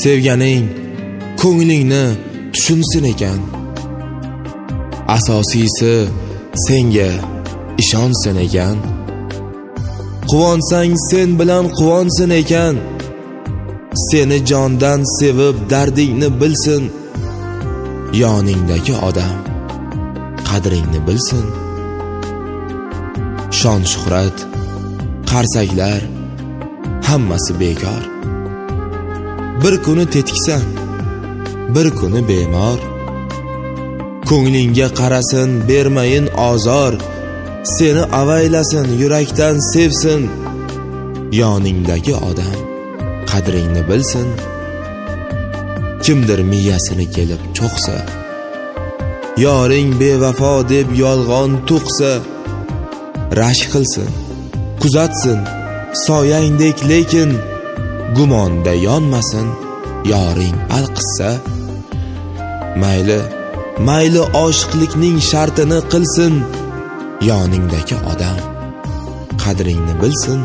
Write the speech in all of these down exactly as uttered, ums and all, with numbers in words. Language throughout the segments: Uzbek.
sevganing ko'nglingni tushunsin ekan. Asosiysi senga ishonsin ekan. Quvansang sen bilan quvonsin ekan. Seni jondan sevib dardingni bilsin. Yoningdagi odam qadringni bilsin. Shon shuhrat, qarsaklar hammasi bekor. Bir kuni tetiksan, bir kuni bemor. Ko'nglingga qarasin, bermayin azor. Seni avaylasin, yurakdan sevsin. Yoningdagi odam qadringni bilsin. Kimdir miyasini kelib cho'qsa, yoring bevafo deb yolg'on to'qsa, rashk qilsin, kuzatsin soyangdek, lekin gumonda yonmasin. Yoring alqissa, mayli mayli oshiqlikning shartini qilsin. Yoningdagi odam qadringni bilsin.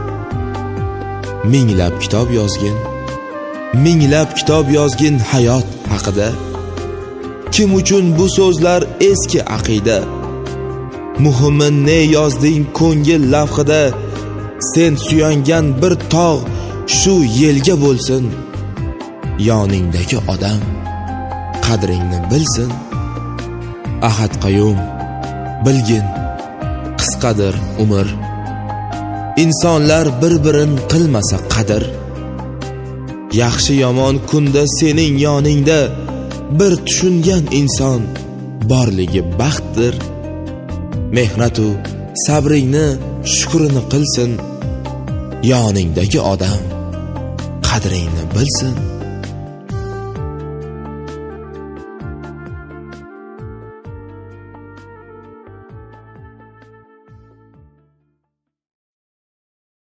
Minglab kitob yozgin, minglab kitob yozgin hayot haqida. Kim uchun bu so'zlar eski aqida? Muhimi ne yozding ko'ngil lavhida? Sen suyangan bir tog' shu yelga bo'lsin. Yoningdagi odam qadringni bilsin. Ahad Qayum, bilgin qisqadir umr. İnsanlar bir-birin qilmasa qadr. Yaxshi yomon kunda sening yoningda bir tushungan inson borligi baxtdir. Mehnatu sabringni shukrini qilsin. Yoningdagi odam qadringni bilsin.